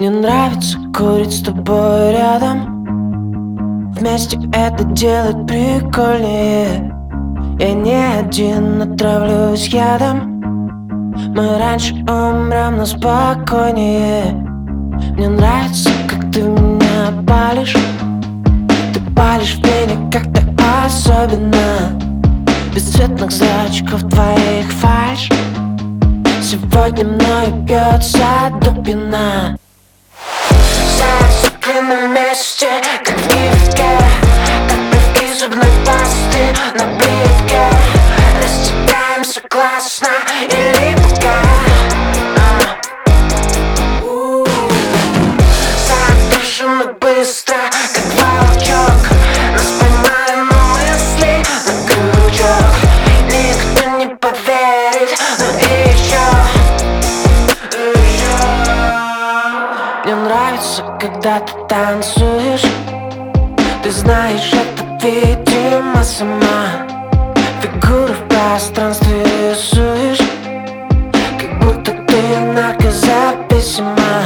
Мне нравится курить с тобой рядом. Вместе это делать прикольнее. Я не один, отравлюсь ядом. Мы раньше умрем, но спокойнее. Мне нравится, как ты меня палишь. Ты палишь в пене как-то особенно. Бесцветных зрачков твоих фальшь. Сегодня мною бьется дубина. Зацепли на месте, как в гифке, как плевки зубной пасты на плитке. Растекаемся классно и липко. Загружены быстро, как волчок. Нас поймали на мысли, на крючок. Никто не поверит, но еще. Мне нравится, когда ты танцуешь. Ты знаешь, это видимо сама. Фигуры в пространстве рисуешь, как будто ты наркозависима.